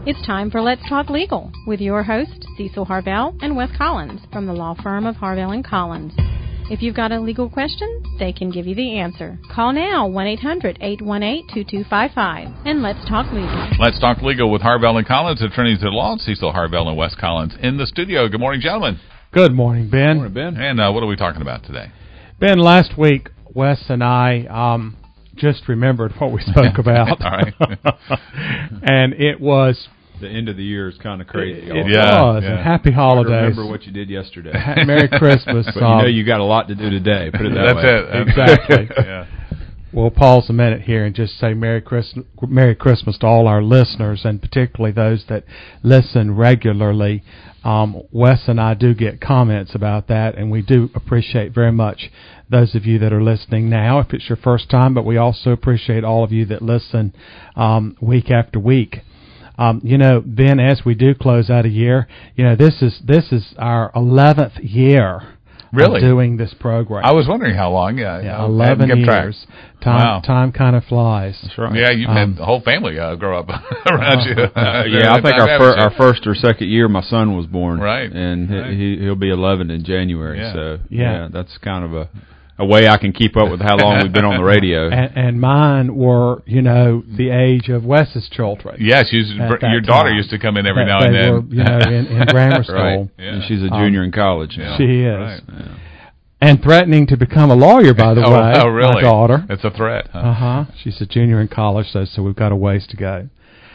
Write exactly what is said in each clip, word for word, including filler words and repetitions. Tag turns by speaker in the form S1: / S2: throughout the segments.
S1: It's time for Let's Talk Legal with your hosts, Cecil Harvell and Wes Collins from the law firm of Harvell and Collins. If you've got a legal question, they can give you the answer. Call now, one eight hundred, eight one eight, two two five five, and Let's Talk Legal.
S2: Let's Talk Legal with Harvell and Collins, attorneys at law, Cecil Harvell and Wes Collins in the studio. Good morning, gentlemen.
S3: Good morning, Ben.
S2: Good morning, Ben. And uh, what are we talking about today?
S3: Ben, last week, Wes and I um, just remembered what we spoke about.
S2: All right.
S3: And it was...
S4: The end of the year is kind of crazy.
S3: It, it
S2: yeah,
S3: was.
S2: Yeah.
S3: And happy holidays.
S4: I remember what you did yesterday.
S3: Merry Christmas.
S4: But um, you know you got a lot to do today. Put it that
S2: that's
S4: way.
S2: It.
S3: Exactly.
S2: Yeah.
S3: We'll pause a minute here and just say Merry Christmas, Merry Christmas to all our listeners, and particularly those that listen regularly. Um, Wes and I do get comments about that, and we do appreciate very much those of you that are listening now, if it's your first time, but we also appreciate all of you that listen um, week after week. Um, you know, Ben, as we do close out a year, you know, this is this is our eleventh year
S2: really?
S3: of doing this program.
S2: I was wondering how long. Yeah,
S3: yeah,
S2: I
S3: eleven
S2: kept
S3: years.
S2: Track.
S3: Time
S2: Wow.
S3: time kind of flies.
S4: That's right.
S2: Yeah, you've
S3: Um,
S2: had the whole family uh, grow up around you.
S4: Uh, yeah, I think our fir- our first or second year, my son was born.
S2: Right.
S4: And
S2: right.
S4: he he'll be eleven in January.
S2: Yeah.
S4: So
S3: Yeah.
S4: yeah, that's kind of a. A way I can keep up with how long we've been on the radio.
S3: And, and mine were, you know, the age of Wes's children.
S2: Yes, she's,
S3: At
S2: your
S3: that
S2: daughter
S3: time.
S2: used to come in every
S3: That
S2: now
S3: they
S2: and then.
S3: were, you know, in, in grammar school.
S2: Right. Yeah.
S4: And she's a junior
S3: Um,
S4: in college now.
S3: She is.
S2: Right.
S4: Yeah.
S3: And threatening to become a lawyer, by the
S2: oh,
S3: way.
S2: Oh, really?
S3: My daughter.
S2: It's a threat. Huh?
S3: Uh-huh. She's a junior in college, so, so we've got a ways to go.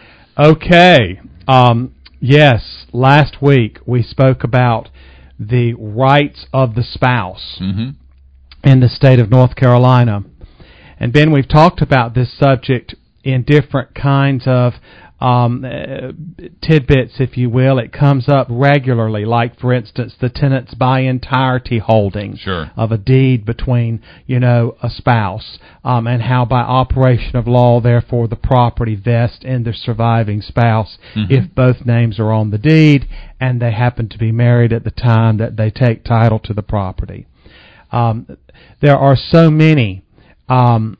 S3: Okay. Um, yes, last week we spoke about the rights of the spouse
S2: Mm-hmm.
S3: in the state of North Carolina. And Ben, we've talked about this subject in different kinds of um, uh, tidbits, if you will. It comes up regularly, like, for instance, the tenant's by entirety holding
S2: Sure.
S3: of a deed between, you know, a spouse, um, and how by operation of law, therefore, the property vests in the surviving spouse
S2: Mm-hmm.
S3: if both names are on the deed and they happen to be married at the time that they take title to the property. Um, there are so many um,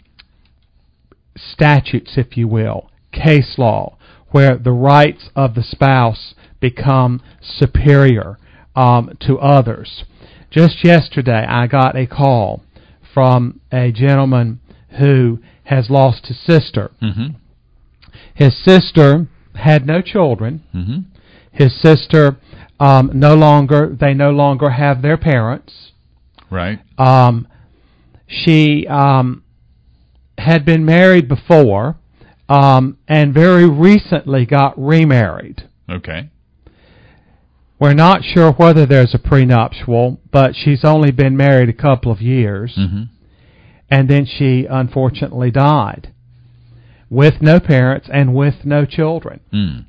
S3: statutes, if you will, case law, where the rights of the spouse become superior um, to others. Just yesterday, I got a call from a gentleman who has lost his sister.
S2: Mm-hmm.
S3: His sister had no children.
S2: Mm-hmm.
S3: His sister um, no longer, they no longer have their parents.
S2: Right.
S3: Um, she um, had been married before um, and very recently got remarried.
S2: Okay.
S3: We're not sure whether there's a prenuptial, but she's only been married a couple of years.
S2: Mm-hmm.
S3: And then she unfortunately died with no parents and with no children.
S2: Mm.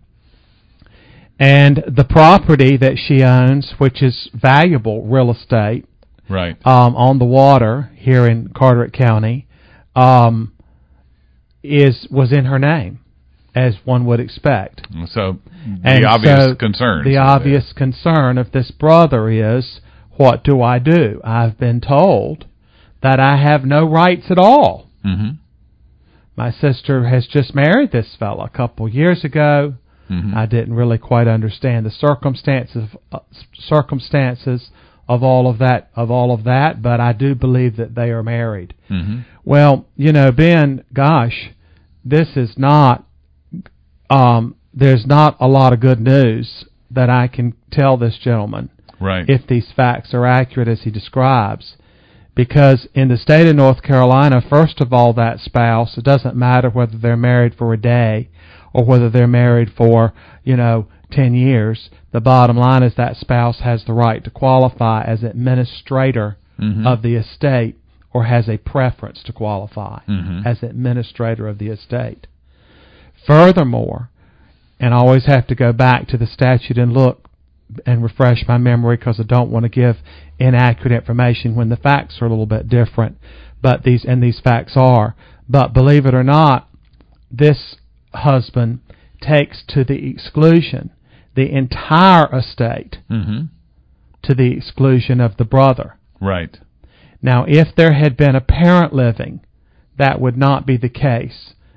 S3: And the property that she owns, which is valuable real estate,
S2: Right.
S3: Um, on the water here in Carteret County, um, is was in her name, as one would expect.
S2: So the
S3: And
S2: obvious
S3: so
S2: concern.
S3: The obvious concern of this brother is, what do I do? I've been told that I have no rights at all.
S2: Mm-hmm.
S3: My sister has just married this fella a couple years ago.
S2: Mm-hmm.
S3: I didn't really quite understand the circumstances uh, circumstances of all of that of all of that, but I do believe that they are married.
S2: Mm-hmm.
S3: Well, you know, Ben, gosh, this is not um, there's not a lot of good news that I can tell this gentleman,
S2: Right.
S3: if these facts are accurate as he describes. Because in the state of North Carolina, first of all, that spouse, it doesn't matter whether they're married for a day or whether they're married for, you know, ten years. The bottom line is that spouse has the right to qualify as administrator
S2: Mm-hmm.
S3: of the estate, or has a preference to qualify
S2: Mm-hmm.
S3: as administrator of the estate. Furthermore, and I always have to go back to the statute and look and refresh my memory because I don't want to give inaccurate information when the facts are a little bit different, but these and these facts are. But believe it or not, this husband takes to the exclusion the entire estate,
S2: Mm-hmm.
S3: to the exclusion of the brother.
S2: Right.
S3: Now, if there had been a parent living, that would not be the case.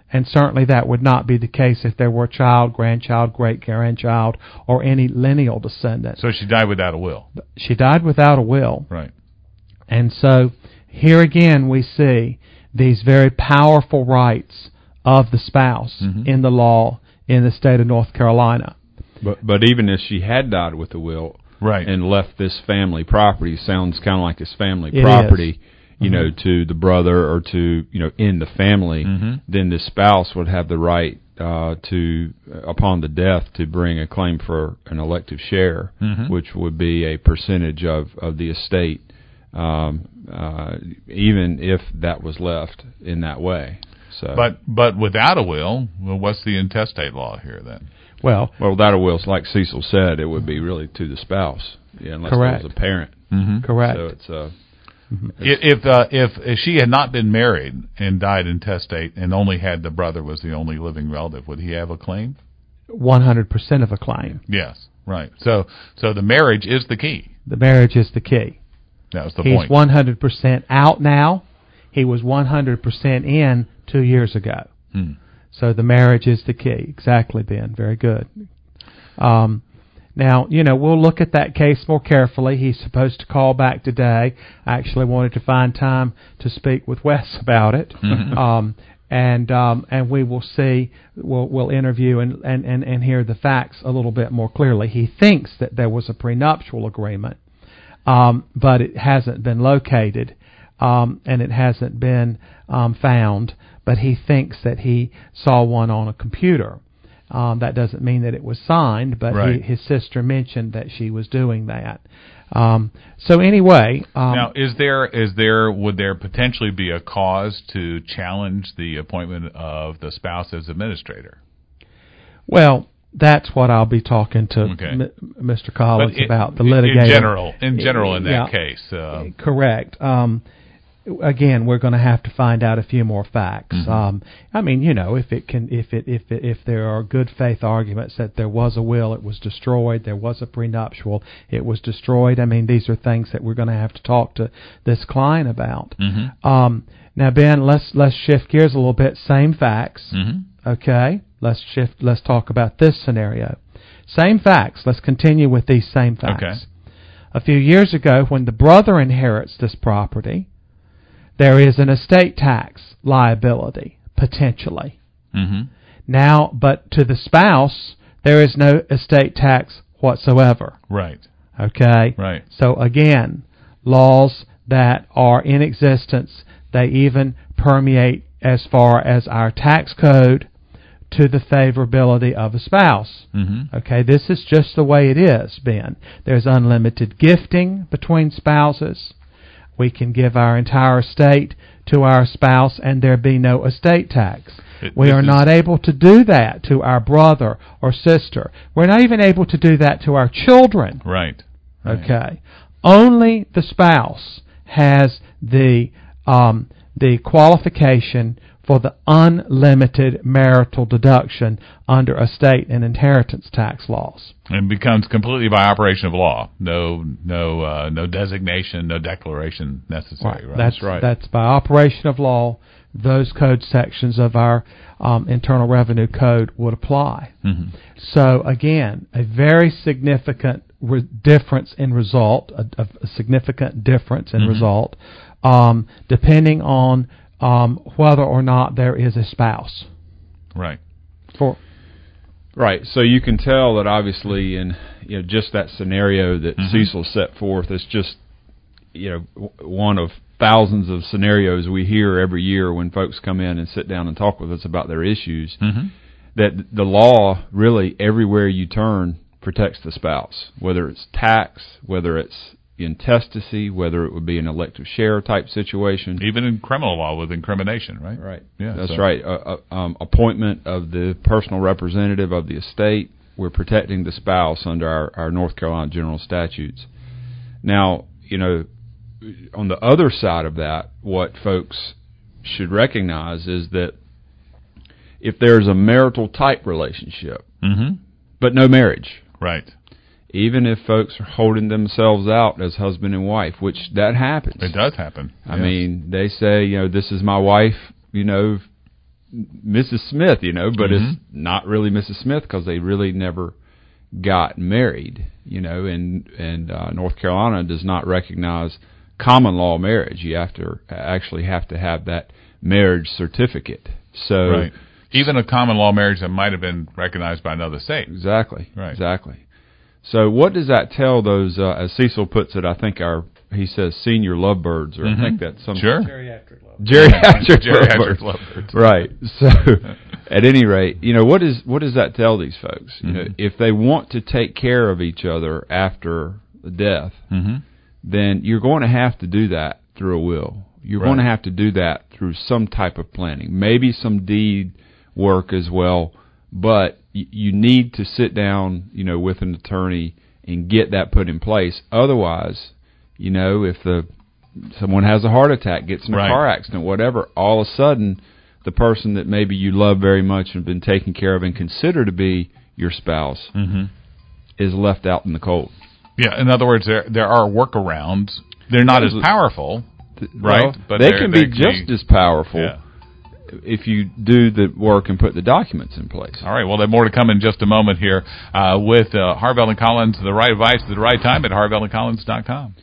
S3: And certainly that would not be the case if there were child, grandchild, great-grandchild, or any lineal descendant.
S2: So she died without a will.
S3: She died without a will.
S2: Right.
S3: And so here again we see these very powerful rights of the spouse mm-hmm. in the law in the state of North Carolina.
S4: But but even if she had died with a will,
S2: right,
S4: and left this family property, sounds kind of like this family
S3: it
S4: property,
S3: is.
S4: you mm-hmm. know, to the brother or to, you know, in the family, mm-hmm. then the spouse would have the right uh, to, upon the death, to bring a claim for an elective share, mm-hmm. which would be a percentage of, of the estate, um, uh, even if that was left in that way. So,
S2: but but without a will, well, what's the intestate law here then?
S3: Well,
S4: well, without a will, like Cecil said, it would be really to the spouse, yeah, unless
S3: correct.
S4: there was a parent.
S3: Mm-hmm. Correct.
S4: So it's uh,
S3: mm-hmm.
S2: if if, uh, if if she had not been married and died intestate and only had the brother was the only living relative, would he have a claim?
S3: One hundred percent of a claim.
S2: Yes, right. So so the marriage is the key.
S3: The marriage is the key.
S2: That was the
S3: He's
S2: point.
S3: He's one hundred percent out now. He was one hundred percent in two years ago.
S2: Hmm.
S3: So the marriage is the key. Exactly, Ben. Very good. Um, now, you know, we'll look at that case more carefully. He's supposed to call back today. I actually wanted to find time to speak with Wes about it.
S2: Mm-hmm.
S3: Um, and um, and we will see, we'll, we'll interview and, and, and, and hear the facts a little bit more clearly. He thinks that there was a prenuptial agreement, um, but it hasn't been located, um, and it hasn't been um, found. But he thinks that he saw one on a computer. Um, that doesn't mean that it was signed, but
S2: right.
S3: he, his sister mentioned that she was doing that. Um, so anyway, um,
S2: now is there is there would there potentially be a cause to challenge the appointment of the spouse as administrator?
S3: Well, that's what I'll be talking to
S2: okay.
S3: M- Mister Collins
S2: it,
S3: about, the litigator.
S2: In general, in general, in that
S3: yeah,
S2: case, uh,
S3: correct. Um, Again, we're going to have to find out a few more facts.
S2: Mm-hmm.
S3: Um, I mean, you know, if it can, if it, if it, if there are good faith arguments that there was a will, it was destroyed. There was a prenuptial, it was destroyed. I mean, these are things that we're going to have to talk to this client about.
S2: Mm-hmm.
S3: Um, now, Ben, let's let's shift gears a little bit. Same facts,
S2: mm-hmm.
S3: okay? Let's shift. Let's talk about this scenario. Same facts. Let's continue with these same facts.
S2: Okay.
S3: A few years ago, when the brother inherits this property, there is an estate tax liability, potentially.
S2: Mm-hmm.
S3: Now, but to the spouse, there is no estate tax whatsoever.
S2: Right.
S3: Okay?
S2: Right.
S3: So again, laws that are in existence, they even permeate as far as our tax code to the favorability of a spouse.
S2: Mm-hmm.
S3: Okay, this is just the way it is, Ben. There's unlimited gifting between spouses. We can give our entire estate to our spouse and there be no estate tax.
S2: It,
S3: we are
S2: is,
S3: not able to do that to our brother or sister. We're not even able to do that to our children.
S2: Right. right.
S3: Okay. Only the spouse has the um, the qualification for the unlimited marital deduction under estate and inheritance tax laws.
S2: And becomes completely by operation of law. No, no, uh, no designation, no declaration necessary.
S3: Right.
S2: Right.
S3: That's,
S2: That's right.
S3: That's by operation of law. Those code sections of our um, Internal Revenue Code would apply.
S2: Mm-hmm.
S3: So again, a very significant re- difference in result, a, a significant difference in mm-hmm. result, um, depending on Um, whether or not there is a spouse.
S2: Right.
S3: For
S4: right. So you can tell that obviously in you know just that scenario that mm-hmm. Cecil set forth is just you know w- one of thousands of scenarios we hear every year when folks come in and sit down and talk with us about their issues.
S2: Mm-hmm.
S4: That the law really everywhere you turn protects the spouse, whether it's tax, whether it's intestacy, whether it would be an elective share type situation.
S2: Even in criminal law with incrimination, right?
S4: Right.
S2: Yeah,
S4: That's
S2: so.
S4: right. Uh, uh, um, appointment of the personal representative of the estate. We're protecting the spouse under our, our North Carolina general statutes. Now, you know, on the other side of that, what folks should recognize is that if there's a marital type relationship,
S2: mm-hmm.
S4: but no marriage.
S2: Right.
S4: Even if folks are holding themselves out as husband and wife, which that happens.
S2: It does happen.
S4: I
S2: yes.
S4: mean, they say, you know, this is my wife, you know, Missus Smith, you know, but
S2: Mm-hmm.
S4: it's not really Missus Smith because they really never got married, you know, and, and uh, North Carolina does not recognize common law marriage. You have to actually have to have that marriage certificate. So
S2: Right. Even a common law marriage that might have been recognized by another state.
S4: Exactly.
S2: Right.
S4: Exactly. So what does that tell those, uh, as Cecil puts it, I think our, he says senior lovebirds, or
S2: Mm-hmm.
S4: I think that's some
S2: Sure.
S3: Geriatric love.
S4: geriatric,
S2: Geriatric
S4: lovebirds.
S2: lovebirds.
S4: Right. So at any rate, you know, what is, what does that tell these folks? You
S2: Mm-hmm.
S4: know, if they want to take care of each other after death,
S2: Mm-hmm.
S4: then you're going to have to do that through a will. You're
S2: Right.
S4: going to have to do that through some type of planning, maybe some deed work as well, but y- you need to sit down, you know, with an attorney and get that put in place. Otherwise, you know, if the someone has a heart attack, gets in a
S2: Right.
S4: car accident, whatever, all of a sudden the person that maybe you love very much and been taken care of and consider to be your spouse
S2: Mm-hmm.
S4: is left out in the cold.
S2: Yeah, in other words, there there are workarounds. They're not as powerful, right?
S4: Well,
S2: but
S4: they
S2: they're-
S4: can
S2: they
S4: be just as powerful.
S2: Yeah.
S4: If you do the work and put the documents in place.
S2: All right, well, there's more to come in just a moment here uh, with uh, Harvell and Collins, the right advice at the right time at harvell and collins dot com.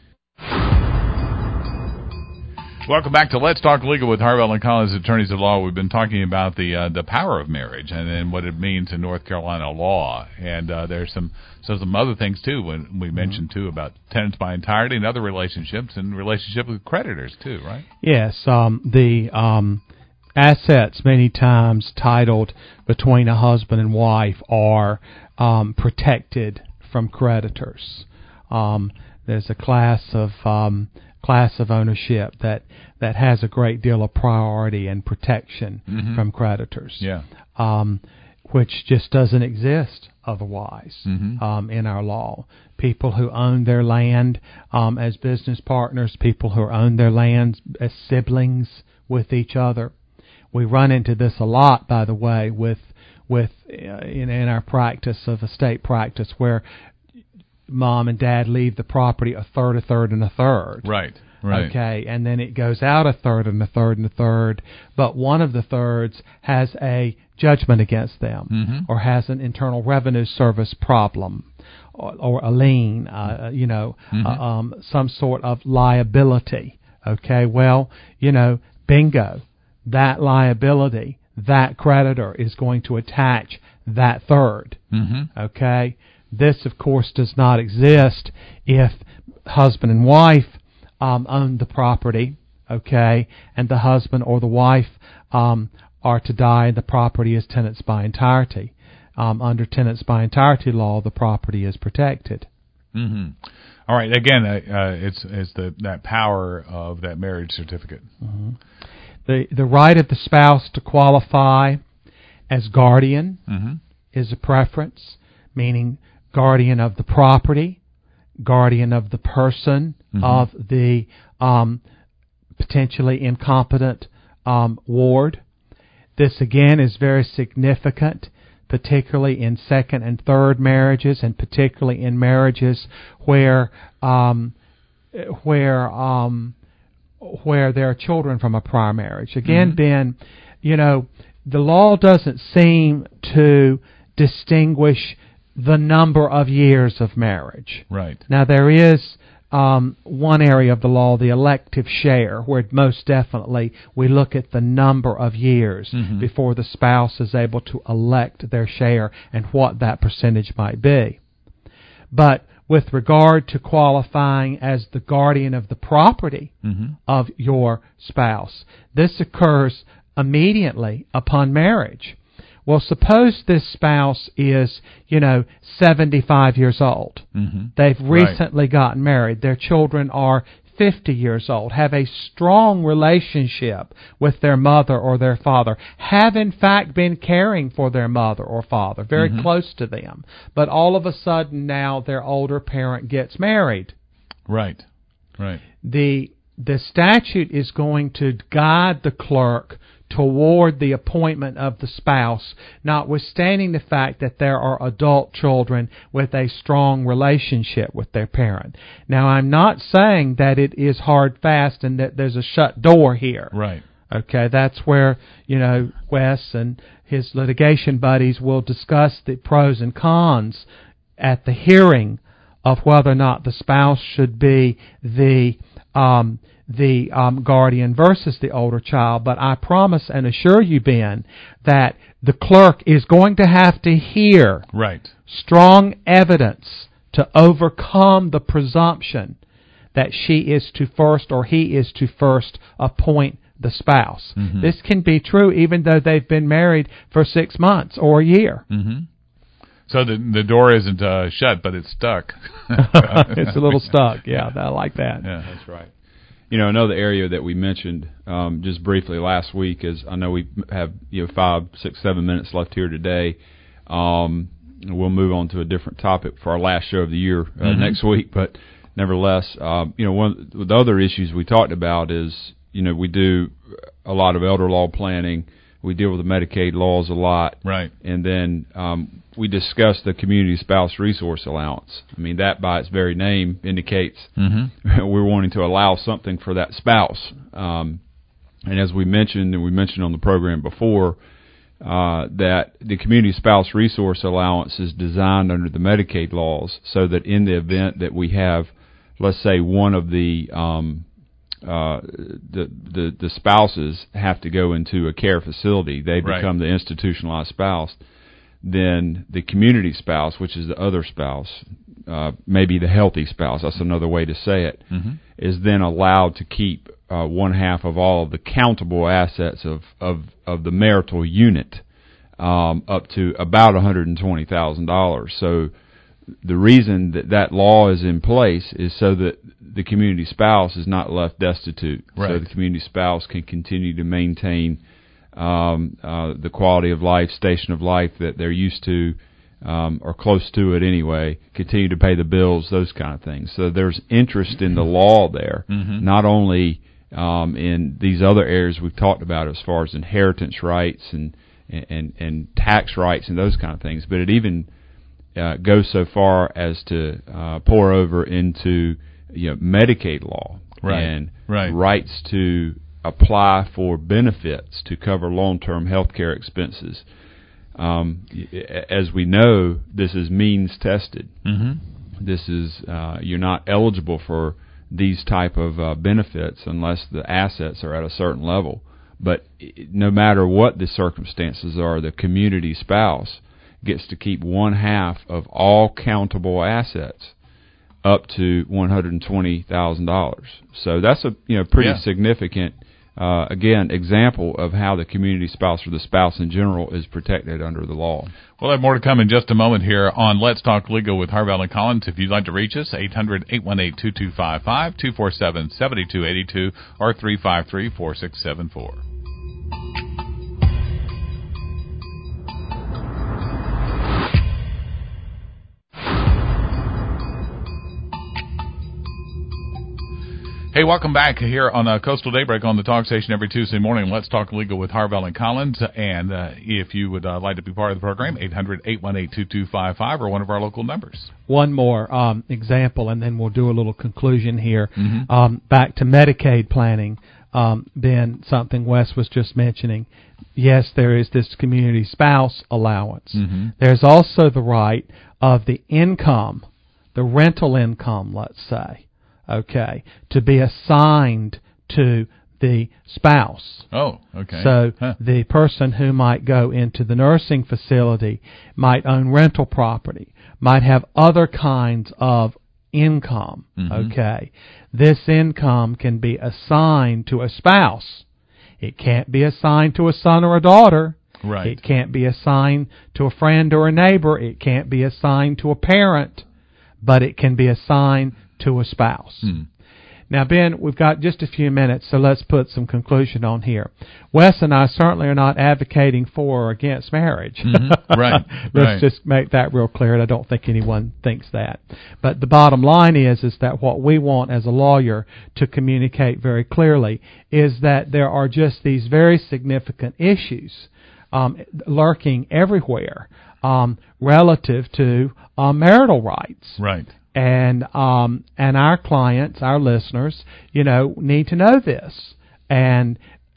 S2: Welcome back to Let's Talk Legal with Harvell and Collins, attorneys at law. We've been talking about the uh, the power of marriage and then what it means in North Carolina law. And uh, there's some so some other things, too, when we mentioned, too, about tenants by entirety and other relationships and relationship with creditors, too, right?
S3: Yes, um, the um, assets many times titled between a husband and wife are um, protected from creditors. Um, there's a class of um, class of ownership that, that has a great deal of priority and protection
S2: Mhm.
S3: from creditors,
S2: Yeah.
S3: um, which just doesn't exist otherwise
S2: Mhm.
S3: um, in our law. People who own their land um, as business partners, people who own their lands as siblings with each other. We run into this a lot, by the way, with with uh, in, in our practice of estate practice, where mom and dad leave the property a third, a third, and a third.
S2: Right, right.
S3: Okay, and then it goes out a third and a third and a third, but one of the thirds has a judgment against them
S2: Mhm.
S3: or has an Internal Revenue Service problem or, or a lien, uh, you know,
S2: Mhm.
S3: uh, um, some sort of liability. Okay, well, you know, bingo, that liability, that creditor is going to attach that third.
S2: Mhm.
S3: Okay, this, of course, does not exist if husband and wife um, own the property, okay, and the husband or the wife um, are to die and the property is tenants by entirety. Um, under tenants by entirety law, the property is protected.
S2: Mm-hmm. All right. Again, uh, uh, it's it's the that power of that marriage certificate.
S3: Mm-hmm. The the right of the spouse to qualify as guardian
S2: Mm-hmm.
S3: is a preference, meaning guardian of the property, guardian of the person,
S2: Mhm.
S3: of the um, potentially incompetent um, ward. This, again, is very significant, particularly in second and third marriages, and particularly in marriages where um, where um, where there are children from a prior marriage. Again,
S2: Mhm.
S3: Ben, you know, the law doesn't seem to distinguish the number of years of marriage.
S2: Right.
S3: Now, there is um, one area of the law, the elective share, where most definitely we look at the number of years
S2: Mhm.
S3: before the spouse is able to elect their share and what that percentage might be. But with regard to qualifying as the guardian of the property
S2: Mm-hmm.
S3: of your spouse, this occurs immediately upon marriage. Well, suppose this spouse is, you know, seventy-five years old.
S2: Mm-hmm.
S3: They've
S2: Right.
S3: recently gotten married. Their children are fifty years old, have a strong relationship with their mother or their father, have in fact been caring for their mother or father, very
S2: Mhm.
S3: close to them. But all of a sudden now their older parent gets married.
S2: Right. Right.
S3: The the statute is going to guide the clerk toward the appointment of the spouse, notwithstanding the fact that there are adult children with a strong relationship with their parent. Now, I'm not saying that it is hard, fast, and that there's a shut door here.
S2: Right.
S3: Okay, that's where, you know, Wes and his litigation buddies will discuss the pros and cons at the hearing of whether or not the spouse should be the um, the um, guardian versus the older child. But I promise and assure you, Ben, that the clerk is going to have to hear
S2: right.
S3: strong evidence to overcome the presumption that she is to first or he is to first appoint the spouse. Mm-hmm. This can be true even though they've been married for six months or a year.
S2: Mm-hmm. So the the door isn't uh, shut, but it's stuck.
S3: It's a little stuck. Yeah, I like that.
S2: Yeah,
S4: that's right. You know, another area that we mentioned um, just briefly last week is, I know we have you know five, six, seven minutes left here today. Um, we'll move on to a different topic for our last show of the year uh, mm-hmm. next week, but nevertheless, um, you know, one of the other issues we talked about is, you know, we do a lot of elder law planning. We deal with the Medicaid laws a lot.
S2: Right.
S4: And then um, we discuss the Community Spouse Resource Allowance. I mean, that by its very name indicates mm-hmm. we're wanting to allow something for that spouse. Um, and as we mentioned, and we mentioned on the program before, uh, that the Community Spouse Resource Allowance is designed under the Medicaid laws so that in the event that we have, let's say, one of the um, Uh, the, the the spouses have to go into a care facility, they become right. the institutionalized spouse, then the community spouse, which is the other spouse, uh, maybe the healthy spouse, that's another way to say it, mm-hmm. is then allowed to keep uh, one half of all of the countable assets of, of, of the marital unit um, up to about one hundred twenty thousand dollars. So the reason that that law is in place is so that the community spouse is not left destitute.
S2: Right.
S4: So the community spouse can continue to maintain um, uh, the quality of life, station of life that they're used to, um, or close to it anyway, continue to pay the bills, those kind of things. So there's interest in the law there, mm-hmm. not only um, in these other areas we've talked about as far as inheritance rights and, and, and tax rights and those kind of things, but it even Uh, goes so far as to uh, pour over into you know Medicaid law
S2: right.
S4: and
S2: right.
S4: rights to apply for benefits to cover long-term health care expenses. Um, as we know, this is means tested. Mm-hmm. This is uh, you're not eligible for these type of uh, benefits unless the assets are at a certain level. But no matter what the circumstances are, the community spouse gets to keep one half of all countable assets up to one hundred twenty thousand dollars. So that's a you know pretty yeah. significant, uh, again, example of how the community spouse or the spouse in general is protected under the law.
S2: We'll have more to come in just a moment here on Let's Talk Legal with Harvell and Collins. If you'd like to reach us, eight hundred, eight one eight, two two five five, two four seven, seven two eight two, or three five three, four six seven four. Hey, welcome back here on uh, Coastal Daybreak on the Talk Station every Tuesday morning. Let's Talk Legal with Harvell and Collins. And uh, if you would uh, like to be part of the program, eight hundred, eight one eight, two two five five or one of our local numbers.
S3: One more um, example, and then we'll do a little conclusion here. Mm-hmm. Um, back to Medicaid planning, um, Ben, something Wes was just mentioning. Yes, there is this community spouse allowance. Mm-hmm. There's also the right of the income, the rental income, let's say, okay, to be assigned to the spouse.
S2: Oh, okay.
S3: So
S2: huh.
S3: the person who might go into the nursing facility might own rental property, might have other kinds of income, mm-hmm. okay. This income can be assigned to a spouse. It can't be assigned to a son or a daughter.
S2: Right.
S3: It can't be assigned to a friend or a neighbor. It can't be assigned to a parent, but it can be assigned to a spouse. Hmm. Now, Ben, we've got just a few minutes, so let's put some conclusion on here. Wes and I certainly are not advocating for or against marriage.
S2: Mm-hmm. Right.
S3: Let's
S2: right.
S3: just make that real clear, and I don't think anyone thinks that. But the bottom line is, is that what we want as a lawyer to communicate very clearly is that there are just these very significant issues um, lurking everywhere um, relative to uh, marital rights.
S2: Right.
S3: And um, and our clients, our listeners, you know, need to know this. And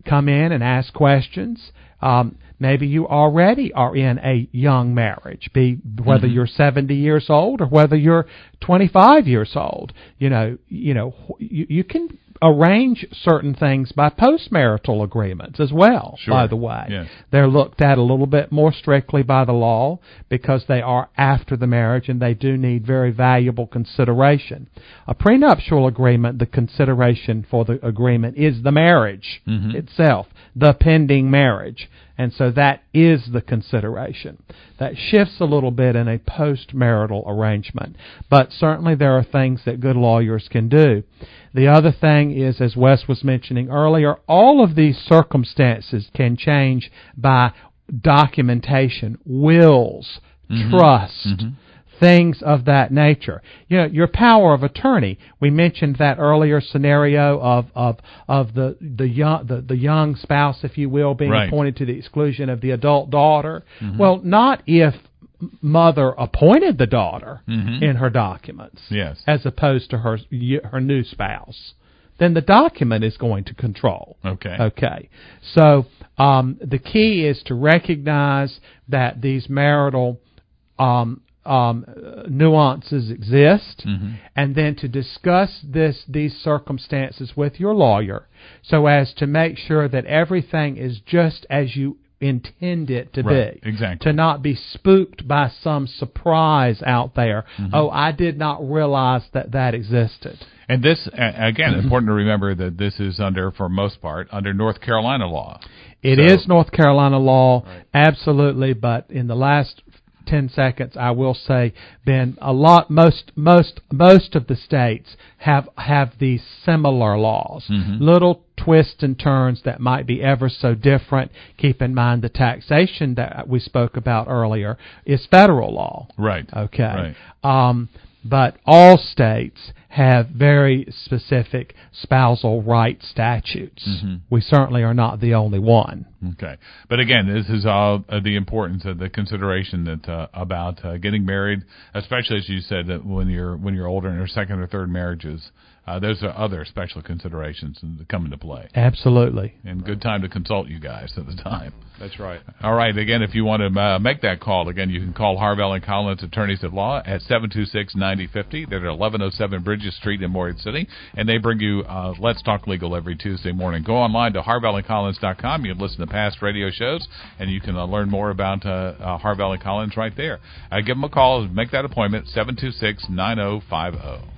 S3: come in and ask questions. Um, maybe you already are in a young marriage, be whether mm-hmm. you're seventy years old or whether you're twenty-five years old. You know, you know, you, you can arrange certain things by postmarital agreements as well,
S2: sure.
S3: by the way.
S2: Yes.
S3: They're looked at a little bit more strictly by the law because they are after the marriage and they do need very valuable consideration. A prenuptial agreement, the consideration for the agreement is the marriage mm-hmm. itself, the pending marriage. And so that is the consideration. That shifts a little bit in a postmarital arrangement. But certainly there are things that good lawyers can do. The other thing is, as Wes was mentioning earlier, all of these circumstances can change by documentation, wills, mm-hmm. trust, mm-hmm. things of that nature. You know, your power of attorney. We mentioned that earlier scenario of of of the the young the, the young spouse, if you will, being
S2: right.
S3: appointed to the exclusion of the adult daughter.
S2: Mm-hmm.
S3: Well, not if mother appointed the daughter
S2: mm-hmm.
S3: in her documents,
S2: yes,
S3: as opposed to her her new spouse. Then the document is going to control.
S2: Okay.
S3: Okay. So um, the key is to recognize that these marital um, um, nuances exist, mm-hmm. and then to discuss this these circumstances with your lawyer, so as to make sure that everything is just as you intend it to
S2: right,
S3: be.
S2: Exactly.
S3: To not be spooked by some surprise out there. Mm-hmm. Oh, I did not realize that that existed.
S2: And this, again, important to remember that this is under, for most part, under North Carolina law.
S3: It so, is North Carolina law, right. absolutely, but in the last ten seconds, I will say, Ben, a lot, most, most, most of the states have have these similar laws. Mm-hmm. Little twists and turns that might be ever so different. Keep in mind the taxation that we spoke about earlier is federal law.
S2: Right.
S3: Okay.
S2: Right.
S3: Um, but all states have very specific spousal rights statutes. Mm-hmm. We certainly are not the only one.
S2: Okay. But again, this is all uh, the importance of the consideration that uh, about uh, getting married, especially as you said that when you're when you're older in your second or third marriages. Uh, those are other special considerations that come into play.
S3: Absolutely.
S2: And good time to consult you guys at the time.
S4: That's right.
S2: All right. Again, if you want to uh, make that call, again, you can call Harvell and Collins Attorneys at Law at seven two six, nine zero five zero. They're at eleven oh seven Bridges Street in Morehead City. And they bring you uh, Let's Talk Legal every Tuesday morning. Go online to harvell and collins dot com. You can listen to past radio shows, and you can uh, learn more about uh, uh, Harvell and Collins right there. Uh, give them a call. Make that appointment, seven two six, nine zero five zero.